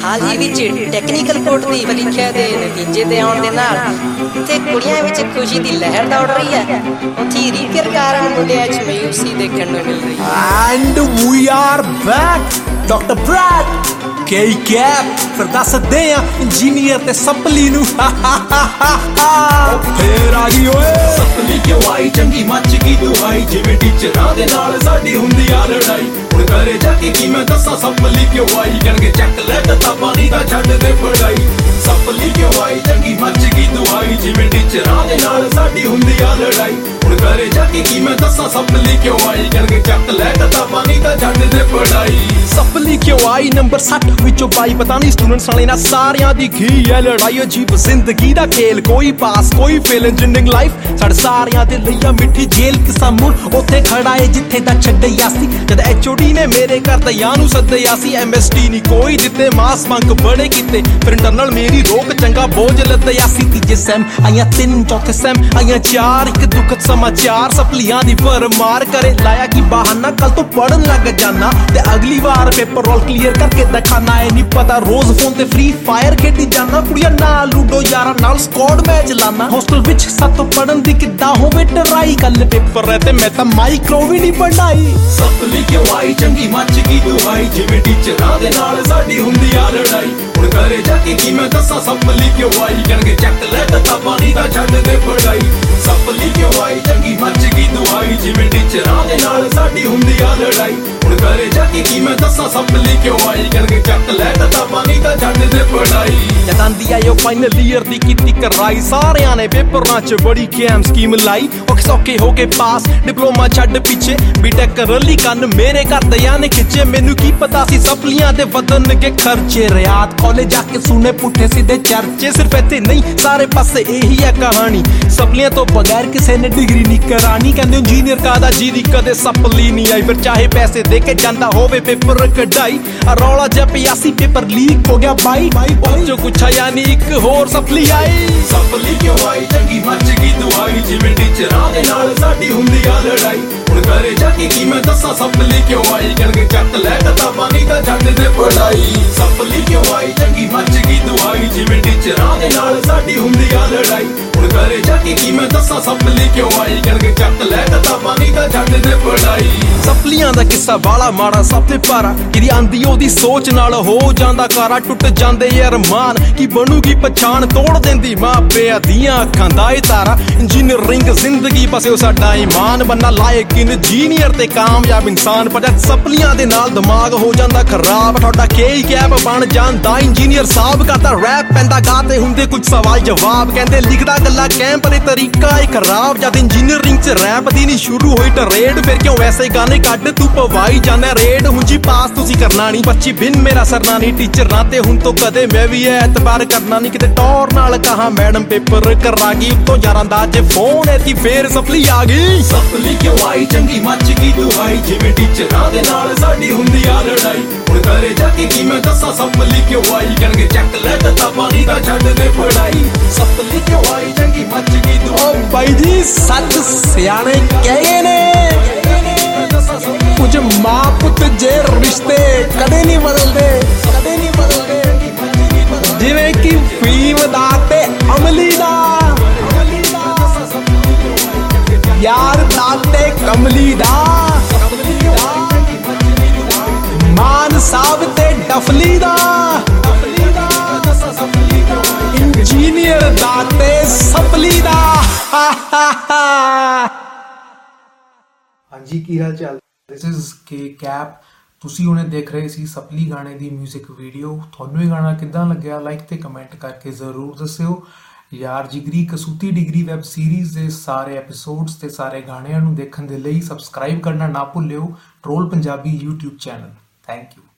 ਹਾਲ ਹੀ ਵਿੱਚ technical court ਦੀ ਪ੍ਰੀਖਿਆ ਦੇ ਨਤੀਜੇ ਤੇ ਆਉਣ ਦੇ ਨਾਲ ਇੱਥੇ ਕੁੜੀਆਂ ਵਿੱਚ ਖੁਸ਼ੀ ਦੀ ਲਹਿਰ ਦੌੜ ਰਹੀ ਹੈ। ਉੱਥੇ ਰੀਕਰ ਕਾਰਨ ਮੁੰਡਿਆਂ 'ਚ ਮਾਯੂਸੀ ਦੇਖਣ ਨੂੰ ਮਿਲ ਰਹੀ ਹੈ। And we are back, Dr. Brad K-Cap ਫਿਰ ਦੱਸਦੇ ਆ ਇੰਜੀਨੀਅਰ ਤੇ ਸਪਲੀ ਨੂੰ ਫੇਰ ਆ ਗਈ ਓਏ ਸਪਲੀ ਕਿਉਂ ਆਈ ਚੰਗੀ ਮੱਚ ਗਈ ਦੁਹਾਈ ਜਿਵੇਂ ਟੀਚਰਾਂ ਦੇ ਨਾਲ ਸਾਡੀ ਹੁੰਦੀ ਆ ਲੜਾਈ। ਹੁਣ ਘਰੇ ਜਾ ਕੇ ਕੀ ਮੈਂ ਦੱਸਾਂ ਸਪਲੀ ਕਿਉਂ ਆਈ ਕਹਿਣਗੇ ਚੱਕ ਲੈ ਕਿਤਾਬਾਂ ਨਹੀਂ ਤਾਂ ਛੱਡ ਦੇ ਪੜਾਈ। ਸਪਲੀ ਕਿਉਂ ਆਈ ਚੰਗੀ ਮੱਚ ਗਈ ਦੁਹਾਈ ਜਿਵੇਂ ਟੀਚਰਾਂ ਦੇ ਨਾਲ ਸਾਡੀ ਹੁੰਦੀ ਆ ਲੜਾਈ। ਹੁਣ ਘਰੇ ਜਾ ਕੇ ਕੀ ਮੈਂ ਦੱਸਾਂ ਸਪਲੀ ਕਿਉਂ ਆਈ ਕਹਿਣਗੇ ਚੱਕ ਲੈ ਕਿਤਾਬਾਂ ਨਹੀਂ ਤਾਂ ਛੱਡ ਦੇ ਪੜਾਈ। ਸਪਲੀ ਕਿਉਂ ਆਈ ਨੰਬਰ 60 ਵਿੱਚੋਂ 22 ਪਤਾ ਨਹੀਂ ਸਟੂਡੈਂਟਸ ਵਾਲੇ ਨਾਲ ਸਾਰਿਆਂ ਦੀ ਕੀ ਹੈ ਲੜਾਈ। ਅਜੀਬ ਜ਼ਿੰਦਗੀ ਦਾ ਖੇਲ ਕੋਈ ਪਾਸ ਕੋਈ ਫੇਲ ਇੰਜੀਨੀਅਰਿੰਗ ਲਾਈਫ ਸਾਡੇ ਸਾਰਿਆਂ ਦੇ ਲਈ ਆ ਮਿੱਠੀ ਜੇਲ ਕਿਸਾ ਮੁਰ ਉੱਥੇ ਖੜਾ ਏ ਜਿੱਥੇ ਦਾ ਛੱਡਿਆ ਸੀ ਜਦ HOD ਨੇ ਮੇਰੇ ਘਰ ਦਇਆ ਨੂੰ ਸੱਦਿਆ ਸੀ। MST ਨਹੀਂ ਕੋਈ ਦਿੱਤੇ ਮਾਸ ਮੰਗ ਬੜੇ ਕੀਤੇ ਫਿਰ ਇੰਟਰਨਲ ਮੇਰੀ ਰੋਕ ਚੰਗਾ ਬੋਝ ਲੱਦਿਆ ਸੀ। ਤੀਜੇ ਸੈਮ ਆਈਆਂ 3 ਚੌਥੇ ਸੈਮ ਆਈਆਂ 4 ਇੱਕ ਦੁਖਦ ਸਮਾਚਾਰ ਸਪਲੀਆਂ ਦੀ ਭਰਮਾਰ ਕਰੇ ਲਾਇਆ ਕਿ ਬਹਾਨਾ ਕੱਲ ਤੋਂ ਪੜਨ ਲੱਗ ਜਾਣਾ ਤੇ ਅਗਲੀ ਵਾਰ ਪੇਪਰ ਰੋਲ ਕਲੀਅਰ ਕਰਕੇ ਦਿਖਾਣਾ। ਐ ਨਹੀਂ ਪਤਾ ਰੋਜ਼ ਫੋਨ ਤੇ ਫ੍ਰੀ ਫਾਇਰ ਖੇਡੀ ਜਾਣਾ ਕੁੜੀਆਂ ਨਾਲ ਲੂਡੋ ਯਾਰਾਂ ਨਾਲ ਸਕੁਆਡ ਮੈਚ ਲਾਣਾ। ਹੋਸਟਲ ਵਿੱਚ ਸਾਤੋਂ ਪੜਨ ਦੀ ਕਿੱਦਾਂ ਹੋਵੇ ਟਰਾਈ ਕੱਲ ਪੇਪਰ ਹੈ ਤੇ ਮੈਂ ਤਾਂ ਮਾਈਕਰੋ ਵੀ ਨਹੀਂ ਬਣਾਈ। ਸਪਲੀ ਕਿਉਂ ਆਈ ਚੰਗੀ ਮੱਚ ਗਈ ਦੁਹਾਈ ਜਿਵੇਂ ਟੀਚਰਾਂ ਦੇ ਨਾਲ ਸਾਡੀ ਹੁੰਦੀ ਆ ਲੜਾਈ। ਹੁਣ ਘਰੇ ਜਾ ਕੇ ਕੀ ਮੈਂ ਦੱਸਾਂ ਸਪਲੀ ਕਿਉਂ ਆਈ ਕਹਿਣਗੇ ਚੱਕ ਲੈ ਕਿਤਾਬਾਂ ਨਹੀਂ ਤਾਂ ਛੱਡ ਦੇ ਪੜਾਈ। ਸਪਲੀ ਕਿਉਂ ਆਈ ਚੰਗੀ ਮੱਚ ਗਈ ਦੁਹਾਈ ਜਿਵੇਂ ਟੀਚਰਾਂ ਦੇ ਨਾਲ ਸਾਡੀ ਹੁੰਦੀ ਆ ਲੜਾਈ। ਹੁਣ ਘਰੇ ਜਾ ਕੇ ਕੀ ਮੈਂ ਦੱਸਾਂ ਸਪਲੀ ਕਿਉਂ ਆਈ ਕਹਿਣਗੇ ਚੱਕ ਲੈ ਕਿਤਾਬਾਂ ਨਹੀਂ ਤਾਂ ਛੱਡ ਦੇ ਪੜਾਈ। ਜਦ ਆਂਦੀ ਆਇਓ ਫਾਈਨਲ ਈਅਰ ਦੀ ਕੀਤੀ ਕਰਾਈ ਸਾਰਿਆਂ ਨੇ ਪੇਪਰਾਂ 'ਚ ਬੜੀ ਕੈਮ ਸਕੀਮ ਲਾਈ। ਔਖੇ ਸੌਖੇ ਹੋ ਕੇ ਪਾਸ ਡਿਪਲੋਮਾ ਛੱਡ ਪਿੱਛੇ ਬੀਟੈਕ ਰਲੀ ਕੰਨ ਮੇਰੇ ਘਰ ਦਿਆਂ ਨੇ ਖਿੱਚੇ। ਮੈਨੂੰ ਕੀ ਪਤਾ ਸੀ ਸਪਲੀਆਂ ਦੇ ਵਧਣਗੇ ਖਰਚੇ ਰਿਆਤ ਕਾਲਜ ਜਾ ਕੇ ਸੁਣੇ ਪੁੱਠੇ ਸਿੱਧੇ ਚਰਚੇ। ਸਿਰਫ ਇੱਥੇ ਨਹੀਂ ਸਾਰੇ ਪਾਸੇ ਇਹੀ ਹੈ ਕਹਾਣੀ ਸਪਲੀਆਂ ਤੋਂ ਬਗੈਰ ਕਿਸੇ ਨੇ ਡਿਗਰੀ ਨਹੀਂ ਕਰਾਣੀ। ਕਹਿੰਦੇ ਇੰਜੀਨੀਅਰ ਕਾਦਾ ਜਿਹਦੀ ਕਦੇ ਸਪਲੀ ਨਹੀਂ ਆਈ ਫਿਰ ਚਾਹੇ ਪੈਸੇ ਦੇ ਕੇ ਜਾਂਦਾ ਹੋਵੇ ਪੇਪਰ ਕਢਾਈ। ਰੌਲਾ ਜਿਹਾ ਪਿਆ ਸੀ ਪੇਪਰ ਲੀਕ ਹੋ ਗਿਆ ਬਾਈ ਜੋ ਕੁਛ ਆਇਆ ਨਹੀਂ ਇੱਕ ਹੋਰ ਸਪਲੀ ਆਈ। ਸਪਲੀ ਕਿਉਂ ਆਈ ਚੰਗੀ ਮੱਚ ਗਈ ਦੁਹਾਈ ਜਿਵੇਂ ਟੀਚਰਾਂ ਦੇ ਨਾਲ ਸਾਡੀ ਹੁੰਦੀ ਆ ਲੜਾਈ। ਹੁਣ ਘਰੇ ਜਾ ਕੇ ਕੀ ਮੈਂ ਦੱਸਾਂ ਸਪਲੀ ਕਿਉਂ ਆਈ ਕਹਿਣਗੇ ਚੱਕ ਲੈ ਕਿਤਾਬਾਂ ਨਹੀਂ ਤਾਂ ਛੱਡ ਦੇ ਪੜਾਈ। ਸਪਲੀ ਕਿਉਂ ਆਈ ਚੰਗੀ ਮੱਚ ਗਈ ਦੁਹਾਈ ਜਿਵੇਂ ਟੀਚਰਾਂ ਦੇ ਨਾਲ ਸਾਡੀ ਹੁੰਦੀ ਆ ਲੜਾਈ। ਹੁਣ ਘਰੇ ਜਾ ਕੇ ਕੀ ਮੈਂ ਦੱਸਾਂ ਸਪਲੀ ਕਿਉਂ ਆਈ ਕਹਿਣਗੇ ਚੱਕ ਲੈ ਕਿਤਾਬਾਂ ਨਹੀਂ ਤਾਂ ਛੱਡ ਦੇ ਪੜਾਈ। ਸਪਲੀਆਂ ਦਾ ਕਿੱਸਾ ਬਾਲਾ ਮਾੜਾ ਸਭ ਤੇ ਭਾਰਾ ਜਿਹਦੀ ਆਂਦੀ ਉਹਦੀ ਸੋਚ ਨਾਲ ਹੋ ਜਾਂਦਾ ਕਾਰਾ ਟੁੱਟ ਜਾਂਦੇ ਅਰਮਾਨ ਕੀ ਬਣੂਗੀ ਪਛਾਣ ਤੋੜ ਦਿੰਦੀ ਮਾਪਿਆਂ ਦੀਆਂ ਅੱਖਾਂ ਦਾ ਏ ਤਾਰਾ। ਇੰਜੀਨੀਅਰਿੰਗ ਜ਼ਿੰਦਗੀ ਬਸੇ ਸਾਡਾ ਈਮਾਨ ਬੰਨਾ ਲਾਇਕ ਇੰਜੀਨੀਅਰ ਤੇ ਕਾਮਯਾਬ ਇਨਸਾਨ ਪਰ ਜਦ ਸਪਲੀਆਂ ਦੇ ਨਾਲ ਦਿਮਾਗ ਹੋ ਜਾਂਦਾ ਖਰਾਬ ਤੁਹਾਡਾ K-Cap ਬਣ ਜਾਂਦਾ ਇੰਜੀਨੀਅਰ ਸਾਹਿਬ ਕਰਦਾ ਰੈਪ ਪੈਂਦਾ ਗਾਤੇ ਹੁੰਦੇ ਕੁਝ ਸਵਾਲ ਜਵਾਬ ਕਹਿੰਦੇ ਲਿਖਦਾ ਗੱਲਾਂ ਕੈਂਪ ਦੇ ਤਰੀਕਾ ਏ ਖਰਾਬ ਜਦ ਇੰਜੀਨੀਅਰਿੰਗ 'ਚ ਰੈਪ ਦੀ ਨਹੀਂ ਸ਼ੁਰੂ ਹੋਈ ਟਰੇਡ ਫਿਰ ਕਿਉਂ ਵੈਸੇ ਗਾਣੇ ਕੱਢ ਤੂੰ ਪਵਾਈ ਜਾਂਦਾ ਰੇਡ ਹੁੰਜੀ ਪਾਸ ਤੁਸੀਂ ਕਰਨਾ ਨਹੀਂ 25 ਬਿਨ ਮੇਰਾ ਸਰਨਾ ਨਹੀਂ ਟੀਚਰਾਂ ਤੇ ਹੁਣ ਤੋਂ ਕਦੇ ਮੈਂ ਵੀ ਐਤਬਾਰ ਕਰਨਾ ਨਹੀਂ ਕਿਤੇ ਟੌਰ ਨਾਲ ਕਹਾ ਮੈਡਮ ਪੇਪਰ ਕਰਾਂਗੀ ਉੱਤੋਂ ਯਾਰਾਂ ਦਾ ਜੇ ਫੋਨ ਐਤੀ ਫੇਰ ਸਪਲੀ ਆ ਗਈ। ਸਪਲੀ ਕਿਉਂ ਆਈ ਚੰਗੀ ਮੱਚ ਗਈ ਦੁਹਾਈ ਜਿਵੇਂ ਟੀਚਰਾਂ ਦੇ ਨਾਲ ਸਾਡੀ ਹੁੰਦੀ ਆ ਲੜਾਈ। ਹੁਣ ਘਰੇ ਜਾ ਕੇ ਕੀ ਮੈਂ ਦੱਸਾਂ ਸਪਲੀ ਕਿਉਂ ਆਈ ਕਹਿਣਗੇ ਚੱਕ ਲੈ ਕਿਤਾਬਾਂ ਨਹੀਂ ਤਾਂ ਛੱਡ ਦੇ ਪੜਾਈ। ਸਪਲੀ ਕਿਉਂ ਆਈ ਚੰਗੀ ਮੱਚ ਗਈ ਦੁਹਾਈ। ਬਾਈ ਜੀ ਸੱਚ ਸਿਆਣੇ ਕਹੇ ਨੇ ਕੁਝ ਮਾਂ ਪੁੱਤ ਜੇ ਰਿਸ਼ਤੇ ਕਦੇ ਨਹੀਂ ਬਦਲਦੇ ਜਿਵੇਂ ਕਿ ਫੀਮ ਦਾ ਤੇ ਅਮਲੀ ਦਾ ਯਾਰ ਦਾ ਤੇ ਕਮਲੀ ਦਾ ਮਾਨ ਸਾਹਿਬ ਤੇ ਡਫਲੀ ਦਾ ਇੰਜੀਨੀਅਰ ਦਾ ਤੇ ਸਪਲੀ ਦਾ। ਹਾਂਜੀ ਕੀ ਹਾਲ ਚਾਲ ਦਿਸ ਇਜ਼ K-Cap ਤੁਸੀਂ ਹੁਣੇ ਦੇਖ ਰਹੇ ਸੀ ਸਪਲੀ ਗਾਣੇ ਦੀ 뮤직 ਵੀਡੀਓ। ਤੁਹਾਨੂੰ ਇਹ ਗਾਣਾ ਕਿੱਦਾਂ ਲੱਗਿਆ ਲਾਈਕ ਤੇ ਕਮੈਂਟ ਕਰਕੇ ਜ਼ਰੂਰ ਦੱਸਿਓ ਯਾਰ। Jigri Kasooti degree web series ਦੇ ਸਾਰੇ ਐਪੀਸੋਡਸ ਤੇ ਸਾਰੇ ਗਾਣਿਆਂ ਨੂੰ ਦੇਖਣ ਦੇ ਲਈ ਸਬਸਕ੍ਰਾਈਬ ਕਰਨਾ ਨਾ ਭੁੱਲਿਓ Troll Punjabi YouTube channel. Thank you.